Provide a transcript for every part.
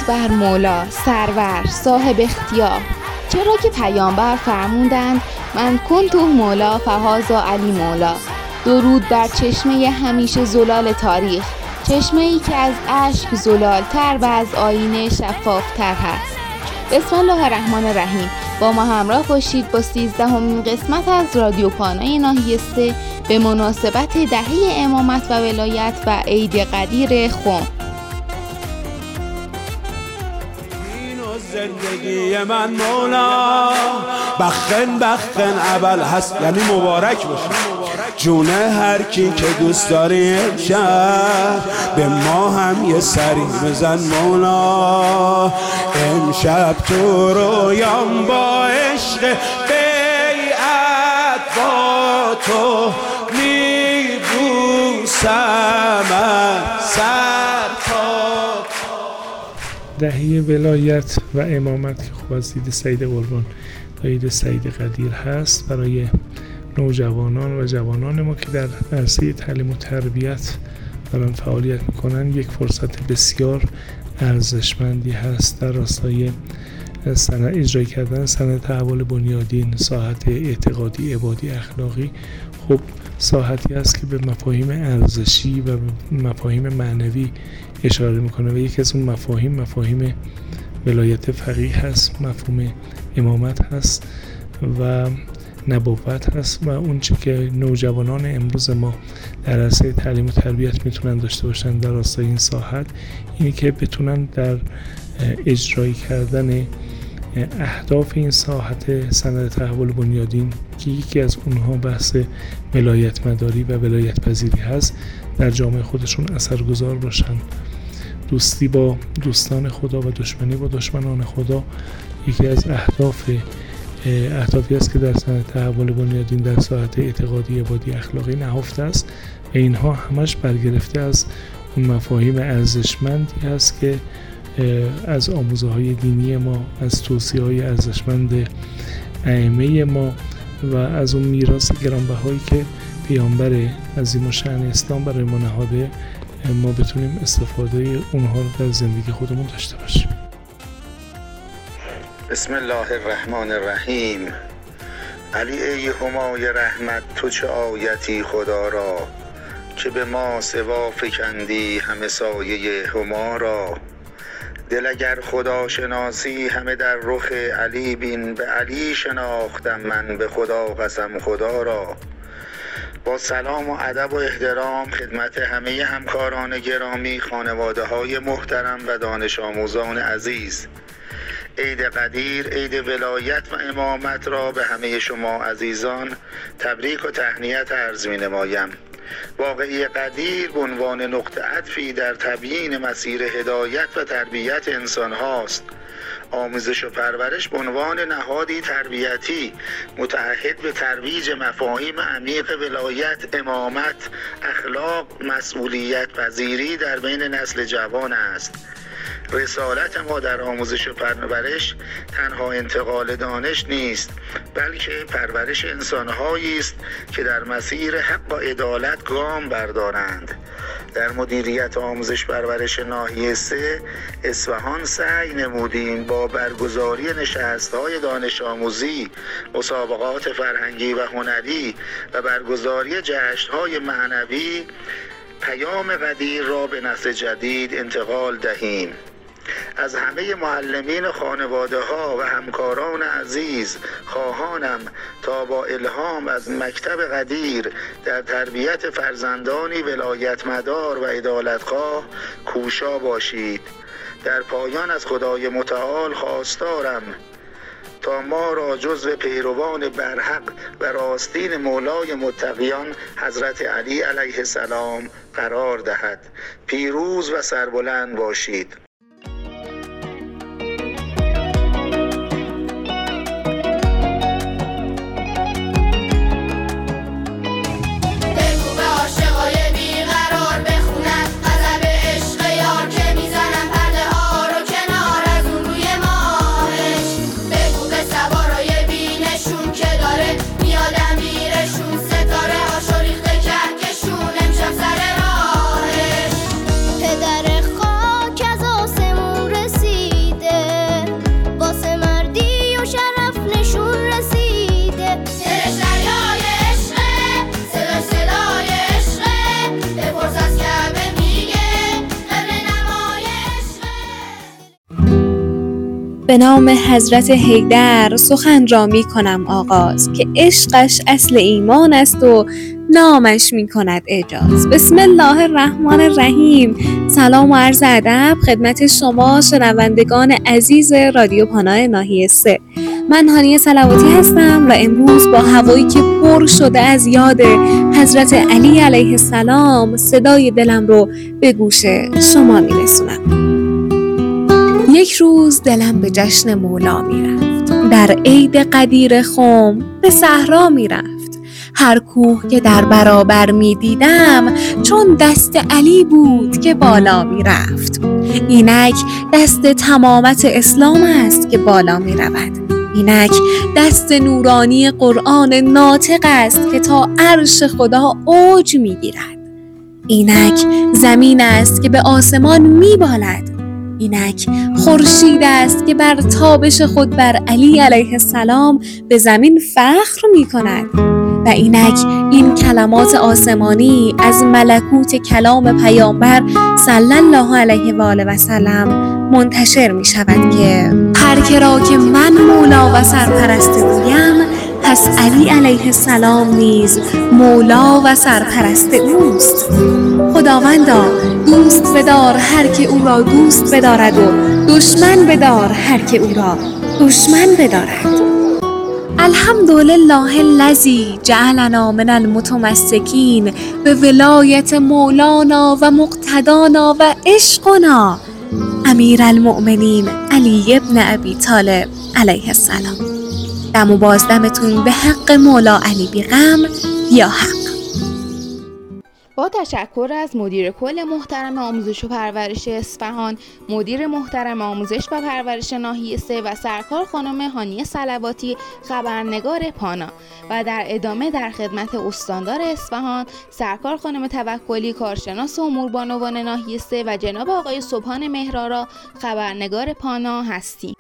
بر مولا سرور صاحب اختیار، چرا که پیامبر فرمودند من کنتو مولا فهذا علی مولا. درود بر چشمه همیشه زلال تاریخ، چشمه ای که از اشک زلالتر و از آینه شفافتر هست. بسم الله الرحمن الرحیم. با ما همراه باشید با 13مین قسمت از رادیو پانای ناحیه 3 به مناسبت دهه امامت و ولایت و عید قدیر خم. زندگی من مولا بخن اول هست، یعنی مبارک باشه جونه هر کی که دوست داری امشب به ما هم یه سری بزن مولا. امشب تو رویام با عشق بیعت با تو میبوسم سر تا دهه ولایت و امامت که خب از عید سعید قربان تا عید سعید قدیر هست، برای نوجوانان و جوانان ما که در عرصه تعلیم و تربیت دارن فعالیت میکنن یک فرصت بسیار ارزشمندی هست در راستای اجرای کردن سند تحول بنیادین، ساحت اعتقادی، عبادی، اخلاقی. خب ساحتی است که به مفاهیم ارزشی و به مفاهیم معنوی اشاره میکنه و یکی از اون مفاهیم ولایت فقیه هست، مفهوم امامت هست و نبوت هست و اون چی که نوجوانان امروز ما در عرصه تعلیم و تربیت میتونن داشته باشن در راستای این ساحت اینی که بتونن در اجرای کردن اهداف این ساحت سند تحول بنیادین که یکی از اونها بحث ولایت مداری و ولایت پذیری هست در جامعه خودشون اثرگذار باشن. دوستی با دوستان خدا و دشمنی با دشمنان خدا یکی از اهدافی است که در سند تحول بنیادین در ساحت اعتقادی، عبادی، اخلاقی نهفته است و اینها همش برگرفته از اون مفاهیم ارزشمندی هست که از آموزه های دینی ما، از توصیه های ارزشمند ائمه ما و از اون میراث گرانبهایی که پیامبر عظیم الشأن اسلام برای ما نهاده، ما بتونیم استفاده اونها رو در زندگی خودمون داشته باشیم. بسم الله الرحمن الرحیم. علی ای همای رحمت تو چه آیتی خدا را، که به ما سوا فکندی همه سایه هما را. دل اگر خدا شناسی همه در رخ علی بین، به علی شناختم من به خدا قسم خدا را. با سلام و ادب و احترام خدمت همه همکاران گرامی، خانواده های محترم و دانش آموزان عزیز، عید قدیر، عید ولایت و امامت را به همه شما عزیزان تبریک و تهنیت عرض می نمایم. واقعی قدیر به عنوان نقطه عطفی در تبیین مسیر هدایت و تربیت انسان هاست. آموزش و پرورش به عنوان نهادی تربیتی متعهد به ترویج مفاهیم عمیق ولایت، امامت، اخلاق، مسئولیت پذیری در بین نسل جوان است. رسالت ما در آموزش و پرورش تنها انتقال دانش نیست، بلکه پرورش انسان‌هایی است که در مسیر حق و عدالت گام بردارند. در مدیریت آموزش پرورش ناحیه 3 اصفهان سعی نمودیم با برگزاری نشست‌های دانش آموزی، مسابقات فرهنگی و هنری و برگزاری جشن‌های معنوی پیام قدیر را به نسل جدید انتقال دهیم. از همه معلمین خانواده ها و همکاران عزیز خواهانم تا با الهام از مکتب قدیر در تربیت فرزندانی ولایت مدار و عدالتخواه کوشا باشید. در پایان از خدای متعال خواستارم تا ما را جزو پیروان برحق و راستین مولای متقیان حضرت علی علیه السلام قرار دهد. پیروز و سربلند باشید. پدر خاک از به نام حضرت حیدر سخن را می کنم آغاز، که عشقش اصل ایمان است و نامش می کند اعجاز. بسم الله الرحمن الرحیم. سلام و عرض ادب خدمت شما شنوندگان عزیز رادیو پانا ناحیه 3. من هانیه صلواتی هستم و امروز با هوایی که پر شده از یاد حضرت علی علیه السلام صدای دلم رو به گوش شما می رسونم. یک روز دلم به جشن مولا می رفت، در عید قدیر خم به صحرا می رفت. هر کوه که در برابر می دیدم چون دست علی بود که بالا می رفت. اینک دست تمامت اسلام است که بالا می رود. اینک دست نورانی قرآن ناطق است که تا عرش خدا اوج می گیرد. اینک زمین است که به آسمان می بالد. اینک خورشید است که بر تابش خود بر علی علیه السلام به زمین فخر می کند. و اینک این کلمات آسمانی از ملکوت کلام پیامبر صلی الله علیه و آله و سلم منتشر می شود که هر که را که من مولا و سرپرست گویم، پس علی علیه السلام نیز مولا و سرپرست اوست. خداوندا دوست بدار هر که او را دوست بدارد و دشمن بدار هر که او را دشمن بدارد. الحمدلله الذی جعلنا من المتمسکین به ولایت مولانا و مقتدانا و عشقنا امیر المؤمنین علی ابن ابی طالب علیه السلام. دم و بازدمتون به حق مولا علی بیغم یا حق. با تشکر از مدیر کل محترم آموزش و پرورش اصفهان، مدیر محترم آموزش و پرورش ناحیه 3 و سرکار خانم هانیه صلواتی خبرنگار پانا و در ادامه در خدمت استاندار اصفهان سرکار خانم توکلی کارشناس امور بانوان ناحیه 3 و جناب آقای سبحان مهرآرا خبرنگار پانا هستیم.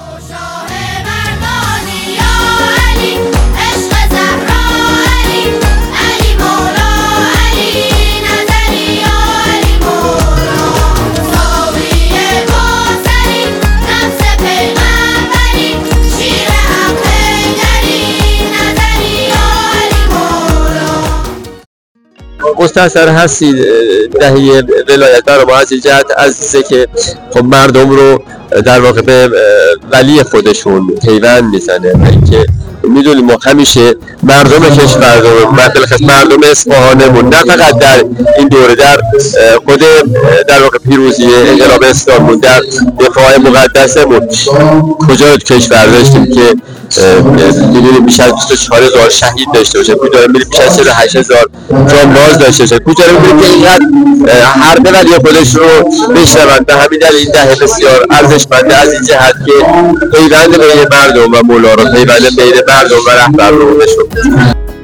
مستحضر هستید دهه ولایت برای ما از این جهت عزیزه که خب مردم رو در واقع به ولی خودشون پیوند میزنه و اینکه میدونیم ما همیشه مردم کشور رو مردم اصفهانمون نه فقط در این دوره در خود در واقع پیروزی انقلاب اسلاممون در دفاع مقدسمون کجا کشور داشتیم که میدونیم بیش از 24,000 شهید داشته باشه، کجا میدونیم بیش از 48,000 جانباز داشته باشه، کجا میدونیم که اینقدر حرب ولی خودش رو بشنوند. به همین دلیل این دهه بسیار ارزشمنده از این جهت که پیوند بین مردم و مولا رو پیوند بین مردم و رهبر رو نشون.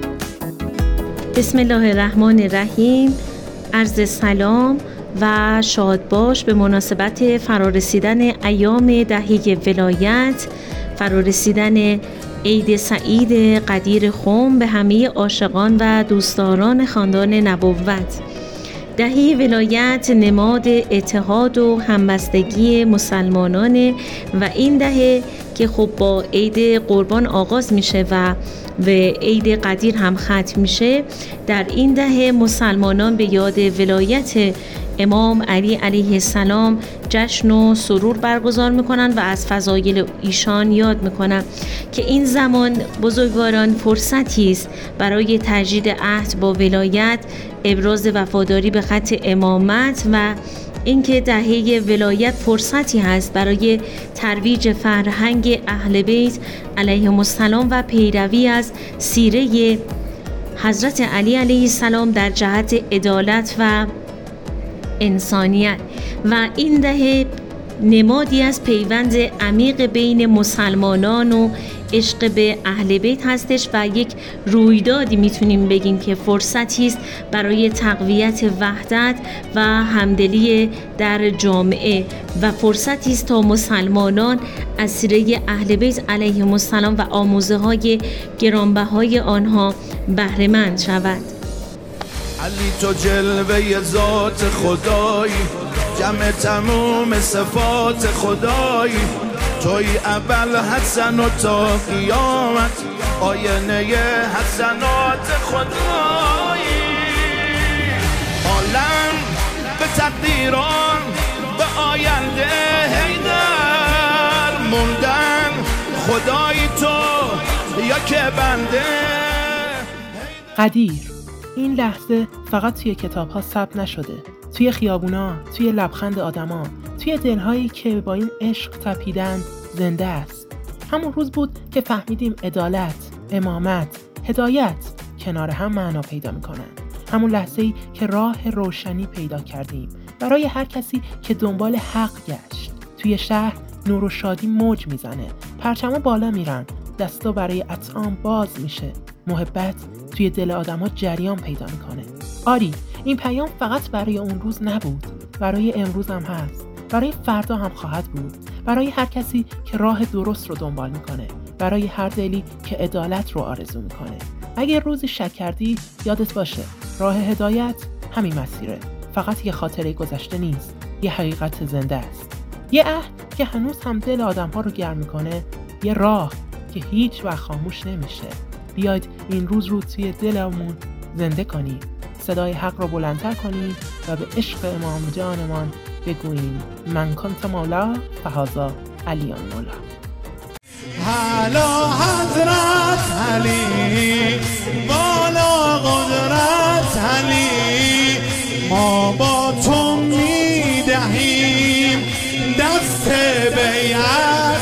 بسم الله الرحمن الرحیم. عرض سلام و شادباش به مناسبت فرارسیدن ایام دهه ولایت، فرارسیدن عید سعید قدیر خم به همه عاشقان و دوستداران خاندان نبوت. دهه ولایت نماد اتحاد و همبستگی مسلمانان و این دهه که خب با عید قربان آغاز میشه و به عید قدیر هم ختم میشه، در این دهه مسلمانان به یاد ولایت امام علی علیه السلام جشن و سرور برگزار میکنن و از فضایل ایشان یاد میکنن که این زمان بزرگواران فرصتی است برای تجدید عهد با ولایت، ابراز وفاداری به خط امامت و اینکه دهه ولایت فرصتی هست برای ترویج فرهنگ اهل بیت علیهم السلام و پیروی از سیره حضرت علی علیه السلام در جهت عدالت و انسانیت. و این دهه نمادی از پیوند عمیق بین مسلمانان و عشق به اهل بیت هستش و یک رویدادی میتونیم بگیم که فرصتی است برای تقویت وحدت و همدلی در جامعه و فرصتی است تا مسلمانان از سیره اهل بیت علیهم السلام و آموزه‌های گرانبهای آنها بهره مند شود. علی تو جلوه ذات خدایی، جمع تمام صفات خدایی، توی اول حسن و تا قیامت آینه حسنات خدایی. عالم به تقدیران به آینده حیدر موندن، خدای تو یا که بنده. قدیر این لحظه فقط توی کتاب‌ها ثبت نشده، توی خیابونا، توی لبخند آدما، توی دل‌هایی که با این عشق تپیدن زنده است. همون روز بود که فهمیدیم عدالت، امامت، هدایت کنار هم معنا پیدا می‌کنن. همون لحظه‌ای که راه روشنی پیدا کردیم برای هر کسی که دنبال حق گشت. توی شهر نور و شادی موج میزنه، پرچما بالا میرن، دستا برای اطعام باز میشه، محبت توی دل آدم‌ها جریان پیدا میکنه. آری این پیام فقط برای اون روز نبود، برای امروز هم هست، برای فردا هم خواهد بود، برای هر کسی که راه درست رو دنبال میکنه، برای هر دلی که عدالت رو آرزو میکنه. اگر روزی شک کردی یادت باشه راه هدایت همین مسیره، فقط یه خاطره گذشته نیست، یه حقیقت زنده است، یه عهد که هنوز هم دل آدم‌ها رو گرم میکنه، یه راه که هیچ وقت خاموش نمیشه. بیاید این روز رو توی دلمون زنده کنیم، صدای حق رو بلندتر کنیم و به عشق امام جانمان بگوییم من کنت مولا فهذا علی مولا. حالا حضرت علی، بالا قدرت علی، ما با تو میدهیم دست بیعت.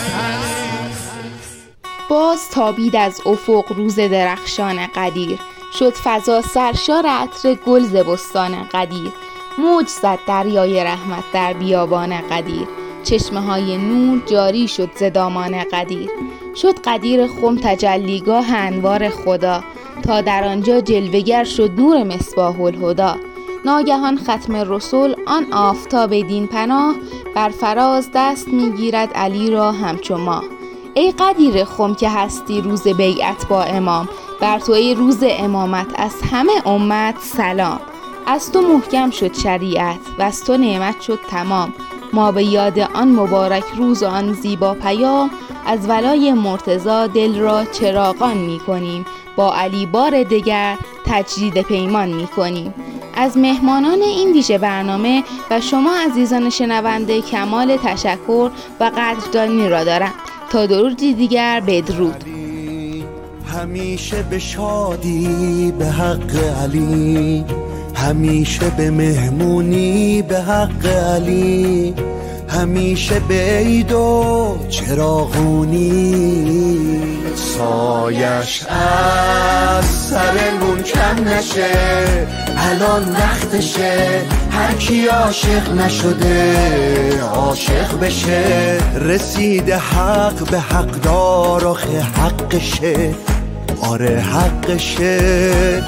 باز تابید از افق روز درخشان قدیر، شد فضا سرشار عطر گل ز بستان قدیر. موج زد دریای رحمت در بیابان قدیر، چشمه های نور جاری شد ز دامان قدیر. شد قدیر خم تجلیگاه انوار خدا، تا در آنجا جلوگر شد نور مصباح الهدی. ناگهان ختم رسول آن آفتاب دین پناه، بر فراز دست میگیرد علی را همچو ماه. ای قدیر خم که هستی روز بیعت با امام، بر تو ای روز امامت از همه امت سلام. از تو محکم شد شریعت و از تو نعمت شد تمام، ما به یاد آن مبارک روز و آن زیبا پیام، از ولای مرتضی دل را چراغان می کنیم، با علی بار دگر تجدید پیمان می کنیم. از مهمانان این ویژه برنامه و شما عزیزان شنونده کمال تشکر و قدردانی را دارم. تا درودی دیگر بدرود. همیشه به شادی به حق علی، همیشه به مهمونی به حق علی، همیشه به عید و چراغونی، سایش از سرمون کم نشه، الان وقتشه هر کی عاشق نشده عاشق بشه، رسیده حق به حقدار آخه حقشه، آره حقشه.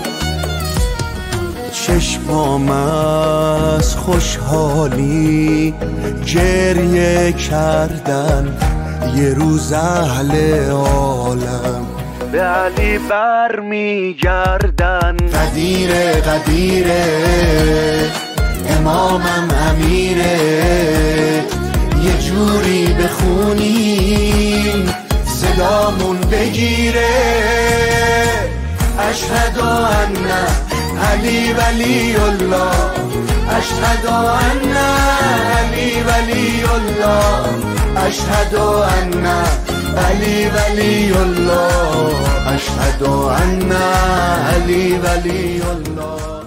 چشمام از خوشحالی گریه کردن، یه روز اهل عالم به علی بر میگردن. قدیره قدیره امامم امیره، یه جوری بخونیم صدامون بگیره. اشهد ان علی ولی الله، اشهد ان علی ولی الله، اشهد ان علی ولی الله، اشهد ان علی ولی الله.